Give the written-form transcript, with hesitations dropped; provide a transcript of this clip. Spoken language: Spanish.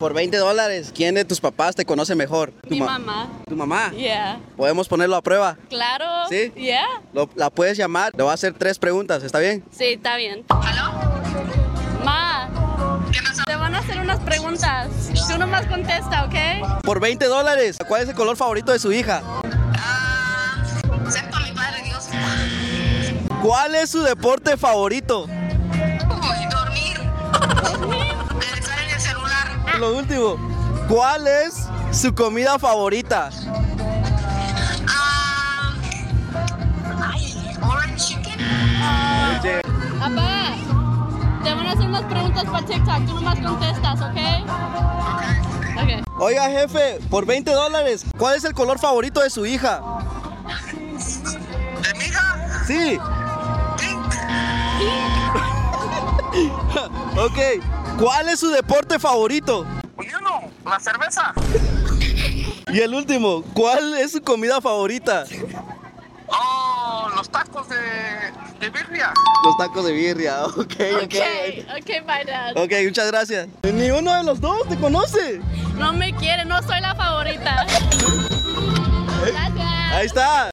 Por $20, ¿quién de tus papás te conoce mejor? Mi mamá. ¿Tu mamá? Yeah. ¿Podemos ponerlo a prueba? Claro. ¿Sí? Yeah. La puedes llamar, le voy a hacer 3 preguntas, ¿está bien? Sí, está bien. ¿Aló? Ma. ¿Qué pasó? Te van a hacer unas preguntas. Tú nomás contesta, ¿ok? Por $20, ¿cuál es el color favorito de su hija? Sepa mi padre Dios. ¿Cuál es su deporte favorito? Uy, dormir. Estar en el celular. Lo último, ¿cuál es su comida favorita? Orange chicken. Papá, te van a hacer unas preguntas para TikTok. Tú nomás contestas, ¿ok? Ok. Oiga, jefe, por $20, ¿cuál es el color favorito de su hija? ¿De mi hija? Sí. Ok, ¿cuál es su deporte favorito? Uno, la cerveza. Y el último, ¿cuál es su comida favorita? Oh, los tacos de birria. Los tacos de birria, ok. Ok, bye, Dad. Ok, muchas gracias. Ni uno de los dos te conoce. No me quiere, no soy la favorita. Gracias. Ahí está.